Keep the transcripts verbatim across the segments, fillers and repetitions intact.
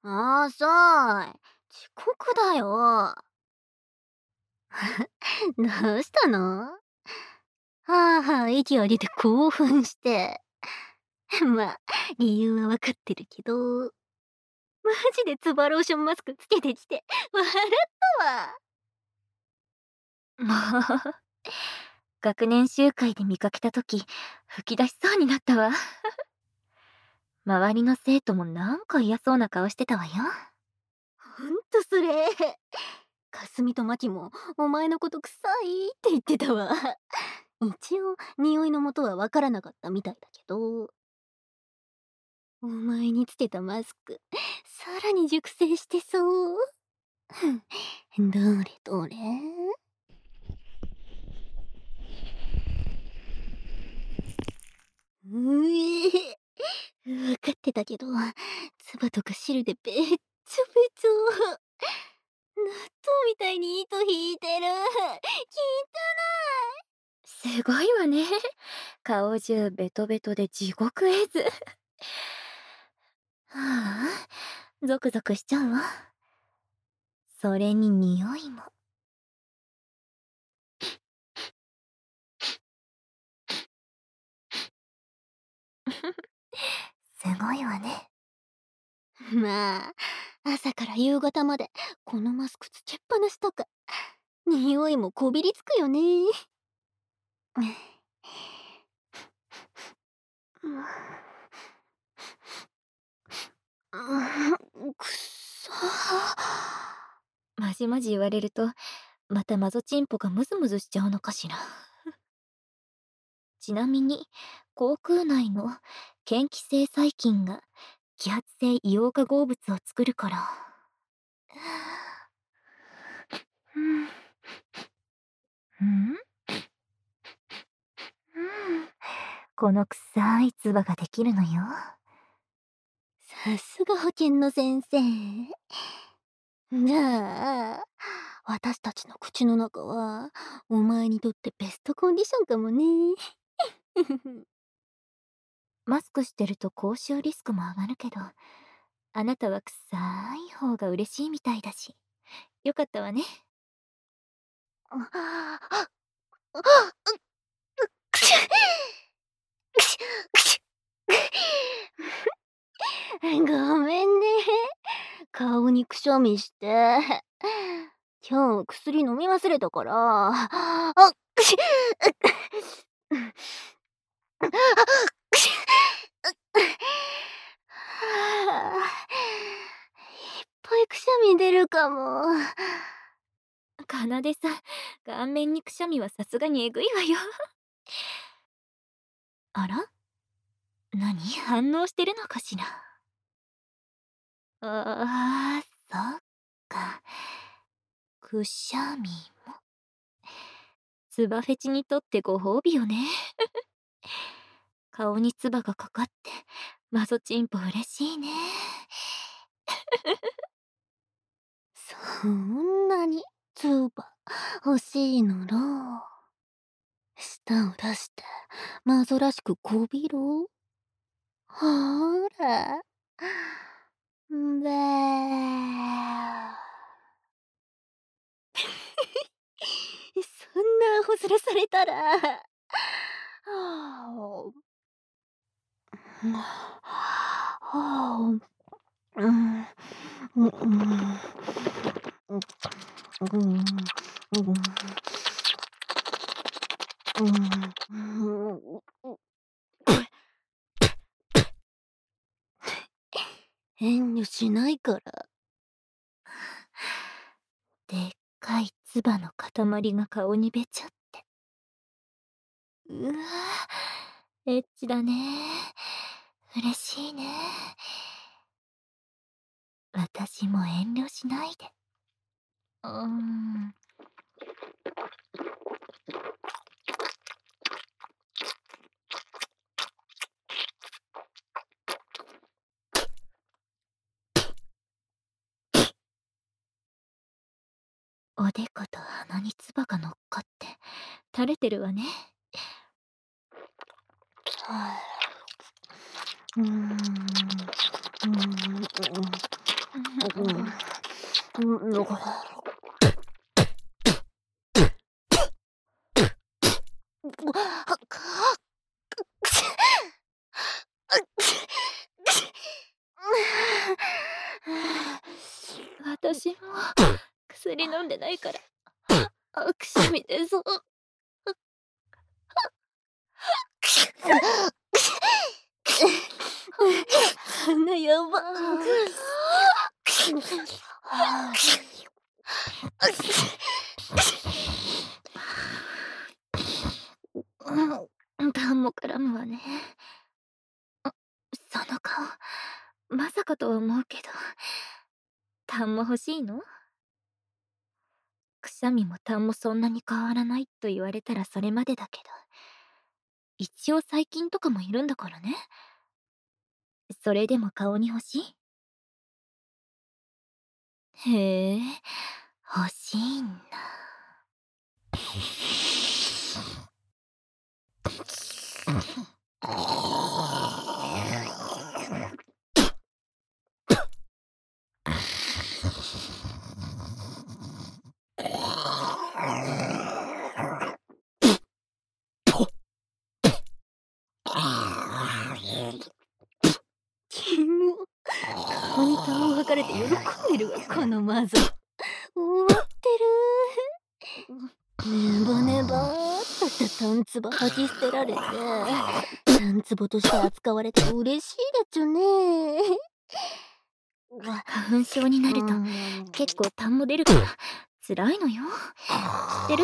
あーさい。遅刻だよ。どうしたの？はあはあ、息を上げて興奮して。まあ、理由はわかってるけど、マジでツバローションマスクつけてきて、笑ったわ。もう、学年集会で見かけたとき、吹き出しそうになったわ。周りの生徒もなんか嫌そうな顔してたわよ。ほんとそれ。かすみとまきも、お前のこと臭いって言ってたわ。一応、匂いの元はわからなかったみたいだけど。お前につけたマスク、さらに熟成してそう。どれどれ。うえわかってたけど、唾とか汁でべっちょべちょ。納豆みたいに糸引いてる。すごいわね。顔中ベトベトで地獄絵図。はあ、ゾクゾクしちゃうわ。それに匂いも。すごいわね。まあ、朝から夕方までこのマスクつけっぱなしとか、匂いもこびりつくよね。くっそー。まじまじ言われると、またマゾチンポがムズムズしちゃうのかしら。ちなみに、口腔内の嫌気性細菌が揮発性硫黄化合物を作るから。うん、うんうん、この臭い唾ができるのよ。さすが保健の先生。じゃあ、私たちの口の中は、お前にとってベストコンディションかもね。マスクしてると口臭リスクも上がるけど、あなたは臭い方が嬉しいみたいだし、よかったわね。あああくしゅくしゅくしゅごめんね。顔にくしゃみして。今日薬飲み忘れたから。あ、くしゅあ、くしゅはあ、いっぱいくしゃみ出るかも。かなでさん、顔面にくしゃみはさすがにえぐいわよ。あら？何？反応してるのかしら？ああ、そっか。くしゃみも。つばフェチにとってご褒美よね。顔に唾がかかって、マゾチンポ嬉しいね。そんなに唾欲しいのろ。舌を出して、マゾらしくこびろ。ほーら。んべー。そんなアホ面されたら。はあ。はあ。うん。うん。うん。うん。うん。遠慮しないから。でっかい唾の塊が顔にべちゃって。うわぁ、エッチだね。嬉しいね。私も遠慮しないで。うーん。おでこと鼻に唾が乗っかって垂れてるわね。はあ、うーん。うーん。 私も薬飲んでないから、あ、くしゃみ出そう。鼻やば。痰も絡むわね。その顔、まさかとは思うけど、痰も欲しいの？くしゃみも痰もそんなに変わらないと言われたらそれまでだけど、一応細菌とかもいるんだからね。それでも顔に欲しい？へえ、欲しいんだ。キモ。顔に痰を吐かれて喜んでるわ、このマゾ。終わってる。ネバネバーっとしたタンツボ吐き捨てられて、タンツボとして扱われて嬉しいでちゅね。花粉症になると結構痰も出るから辛いのよ。知ってる？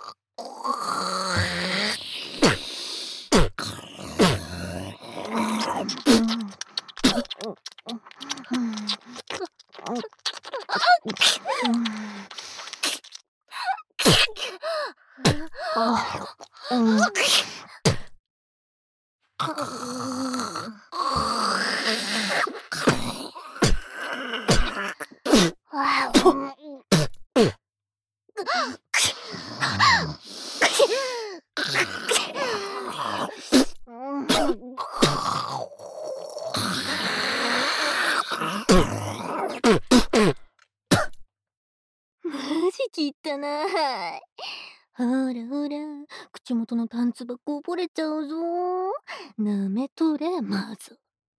マジ汚い。ほらほら、口元のタンツバこぼれちゃうぞ。なめとれ、まず。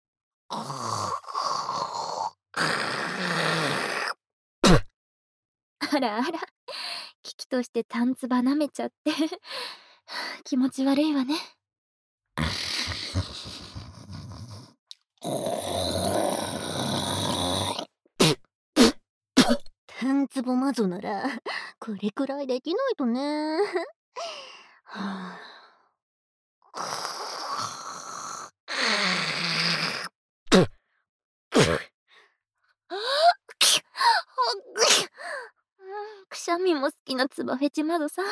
あらあら、危機としてタンツバ舐めちゃって気持ち悪いわね。タンツボマゾならこれくらいできないとね。はあ、くしゃみも好きなツバフェチマゾさん。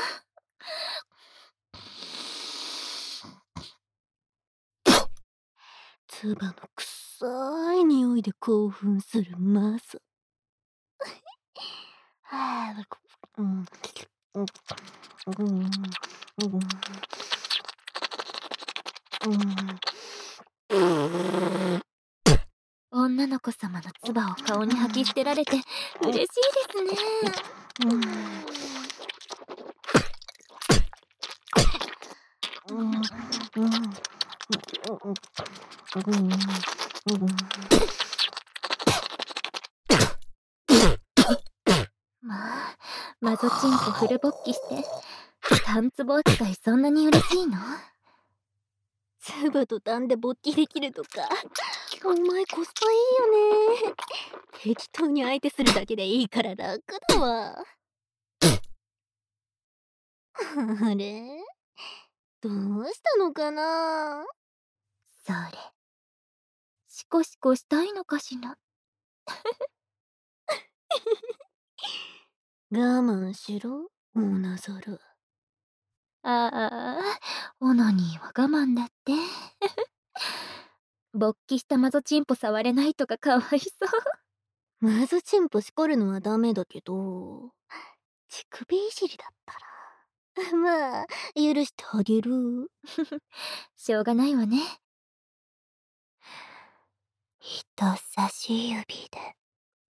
ツバのくさい匂いで興奮するマゾ。はあ、うん、うん、うん、うん、うん。女の子様の唾を顔に吐き捨てられて嬉しいですね。まあ、マゾチンコフル勃起してタンツボ扱いそんなに嬉しいの？ツバとタンで勃起できるとか、お前コスパいいよね。適当に相手するだけでいいから楽だわ。あれ？どうしたのかな？それ、シコシコしたいのかしら？我慢しろ、オーナザル。ああ、オナニーは我慢だって。勃起したマゾチンポ触れないとかかわいそう。マゾチンポしこるのはダメだけど、乳首いじりだったらまあ許してあげる。しょうがないわね。人差し指で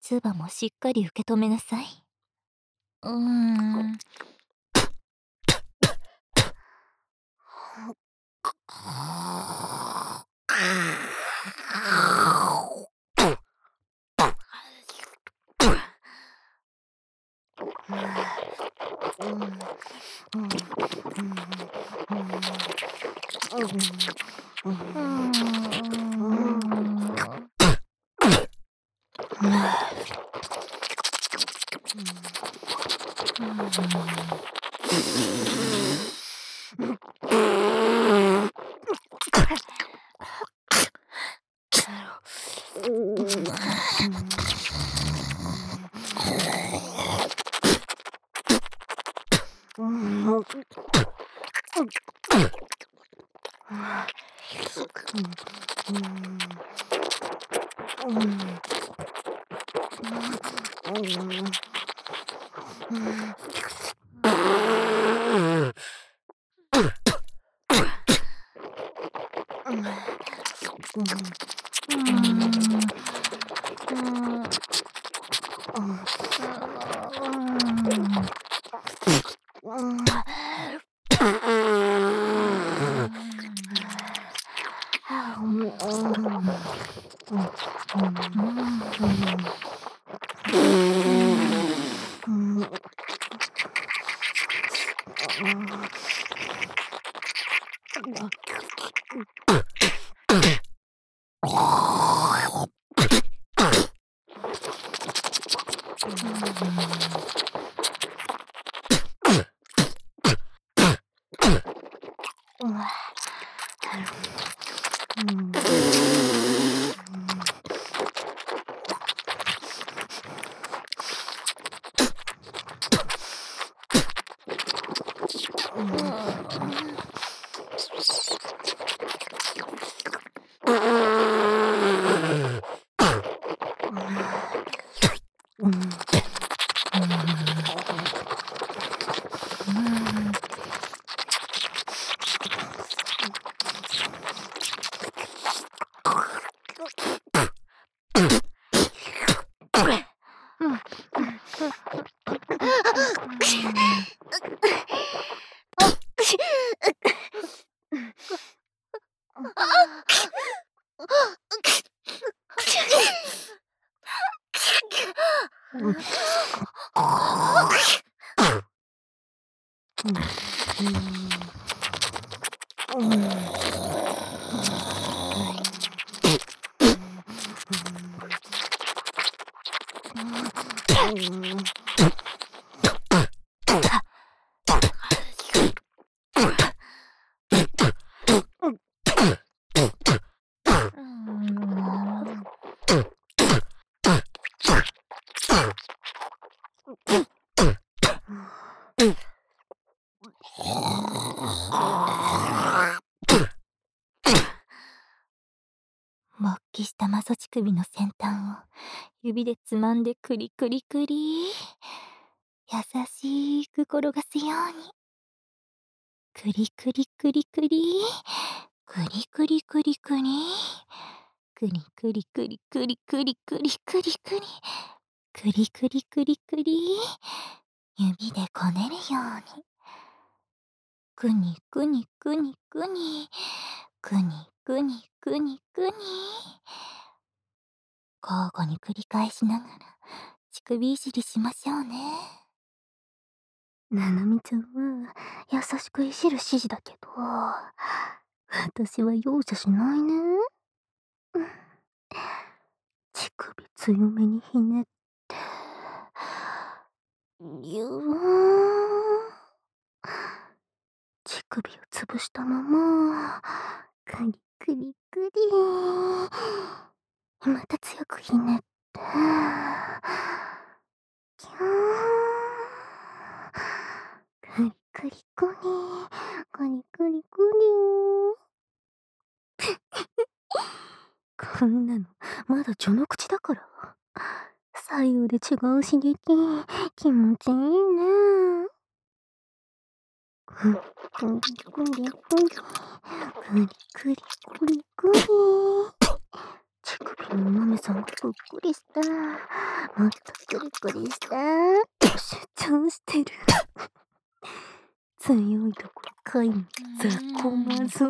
唾もしっかり受け止めなさい。うーん。勃起したマソ乳首の先端を指でつまんでクリクリクリ。優しく転がすように。クリクリクリクリ。クリクリクリクリ。クリクリクリクリクリクリクリクリ。クリクリクリクリ。指でこねるように。くにくにくにくに。くにくにくにくに。交互に繰り返しながら乳首いじりしましょうね。 ななみちゃんは優しくいじる指示だけど、私は容赦しないね。乳首強めにひねって、ぎゅー。乳首を潰したまま、クリクリクリ。また強くひねって、ぎゅー。クリクリクリ、クリクリクリ。こんなのまだ序の口だから。左右で違う刺激、気持ちいいね。くりくりくりくり。くりくりくりくり。乳首もめさんがぷっくりした。もっとクリクリした。主張してる。強いとこかいの雑魚マゾ。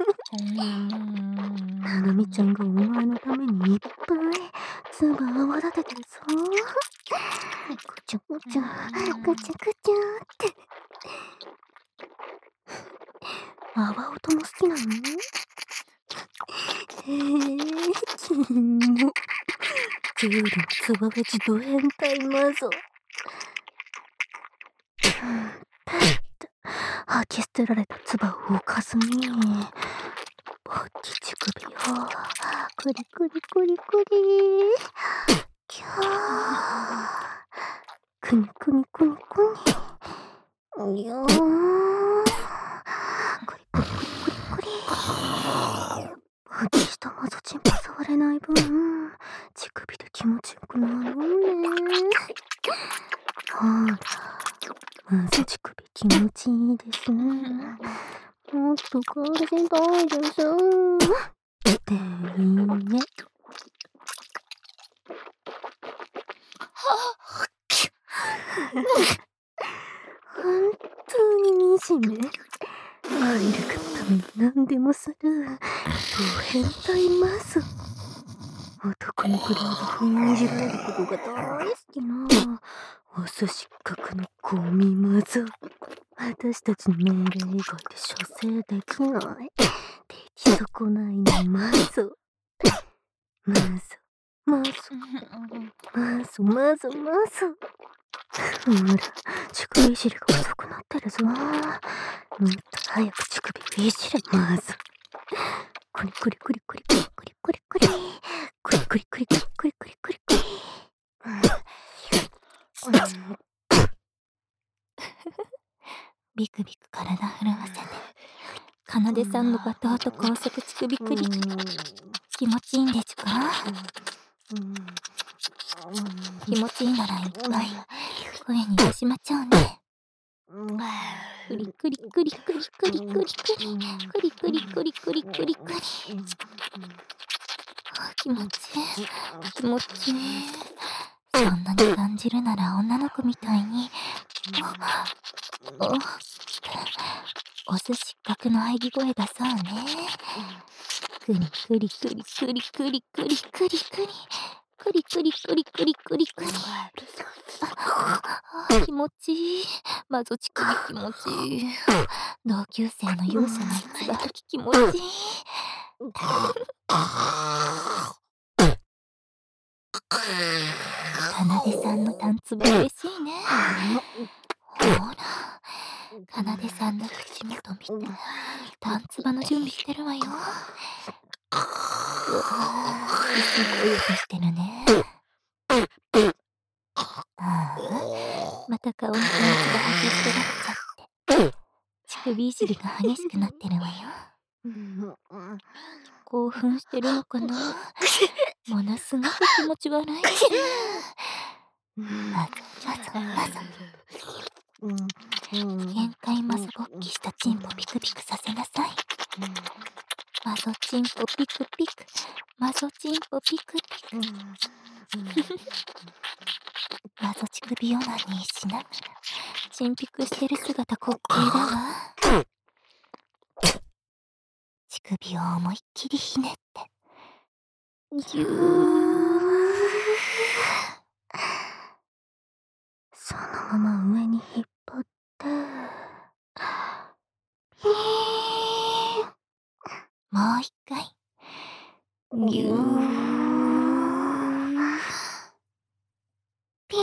ななみちゃんがお前のためにいっぱい唾泡立ててるぞ。ぐちゃぐちゃ、ぐちゃぐちゃって。泡音も好きなの？へえ、キモ。ジュールのツバフェチド変態マゾ。吐き捨てられた唾を浮かずに、ぼっち乳首をクリクリクリクリ。キャー。くにくにくにくに。よー。クリクリクリクリクリ。ぼっちしたマゾチンポ触れない分、乳首で気持ちよくなるね。ほら。まず乳首気持ちいいですね。もっと感じたいです。っていいね。本当に惨め。入るがために何でもする。ド変態マゾ。男のクラブ風にいじられることが大好きな。お寿司角のゴミマゾ。私たちの命令以外で処世できない。出来損ないのマゾ。マゾ、マゾ、マゾ、マゾ、マゾ。ほら、乳首いじりが遅くなってるぞ。もっと早く乳首いじれ、マゾ。クリクリクリクリクリクリクリクリ。クリクリクリクリクリクリクリクリ。ビクビク体震わせて、かなでさんのバターと高速乳首クリ。気持ちいいんでちゅか？気持ちいいならいっぱい声に出しまちゃうね。クリクリクリクリクリクリクリクリクリクリクリクリクリクリ。気持ちいい気持ちいい。そんなに感じるなら女の子みたいに大きくお寿司角の喘ぎ声出そうね。クリクリクリクリクリクリクリクリクリクリクリクリクリクリ。あ、気持ちいい。マゾ乳首気持ちいい。同級生の容赦ないつば吐き気持ちいい。かなでさんのタンツボ嬉しいね。ほら、かなでさんの口元見て、タンツバの準備してるわよ。うわー、すごい音してるね。ああ、また顔にタンツバ吐き捨てられちゃって、乳首いじりが激しくなってるわよ。興奮してるのかな。ものすごく気持ち悪い。まぞまぞまぞ。限界マゾ勃起したチンポピクピクさせなさい。マゾチンポピクピク。マゾチンポピクピク。マゾ乳首オナニーしながらチンピクしてる姿滑稽だわ。乳首を思いっきりひねって。ぎゅー。そのまま上に引っ張って、ピーン。もう一回。ぎゅー。ピーン。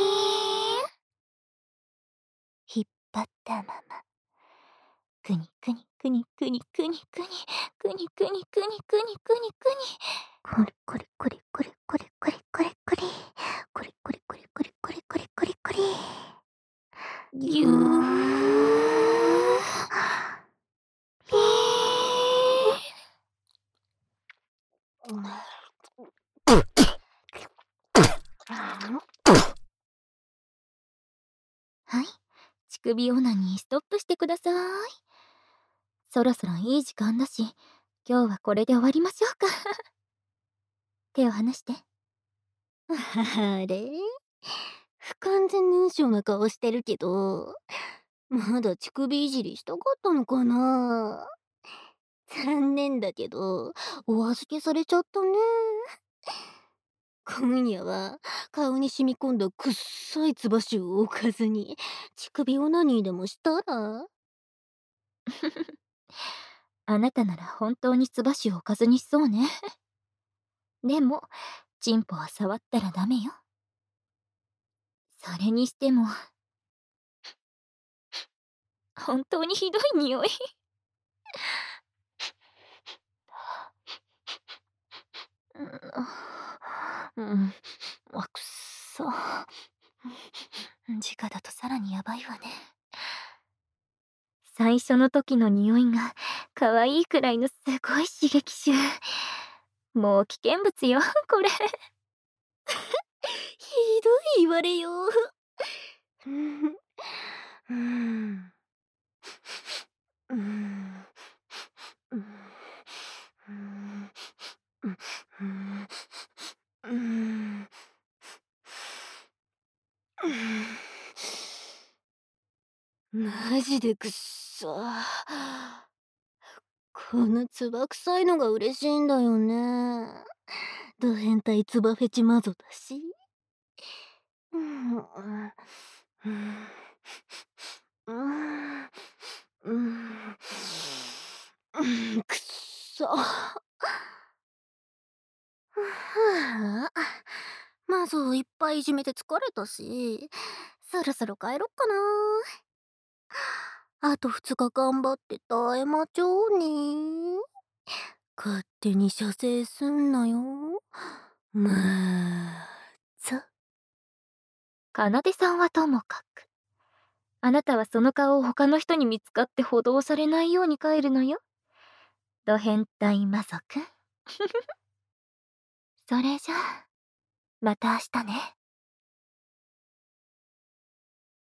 引っ張ったまま。くにくにくにくにくにくにくにくにくにくにくにくにくりくりくりくりくりくりくりくりくりくりくりくりくりくりくりくりぎゅーピー。はい、乳首オナニーストップしてください。そろそろいい時間だし、今日はこれで終わりましょうか。 手を離して。 あれ？不完全燃焼な顔してるけど、まだ乳首いじりしたかったのかな？残念だけど、お預けされちゃったね。今夜は顔に染み込んだくっさい唾を置かずに、乳首オナニーでもしたら？ あなたなら本当に唾を置かずにしそうね。でも、チンポは触ったらダメよ。それにしても、本当にひどい匂い。うん、あ、くっそ。直だとさらにやばいわね。最初の時の匂いが可愛いくらいのすごい刺激臭。もう危険物よ、これ。 ひどい言われよう。うん。うん。うん。うん。うん。うん。うん。マジでくっさ。このつば臭いのが嬉しいんだよね。ド変態つばフェチマゾだし。うん、うん、うん、うん、うん、うん、くっそ。はあ、まずいっぱいいじめて疲れたし、そろそろ帰ろっかな。あとふつか頑張って耐えまちょうね。勝手に射精すんなよ。まあ、ざ。 奏さんはともかく。あなたはその顔を他の人に見つかって補導されないように帰るのよ。ド変態魔族。それじゃあ、また明日ね。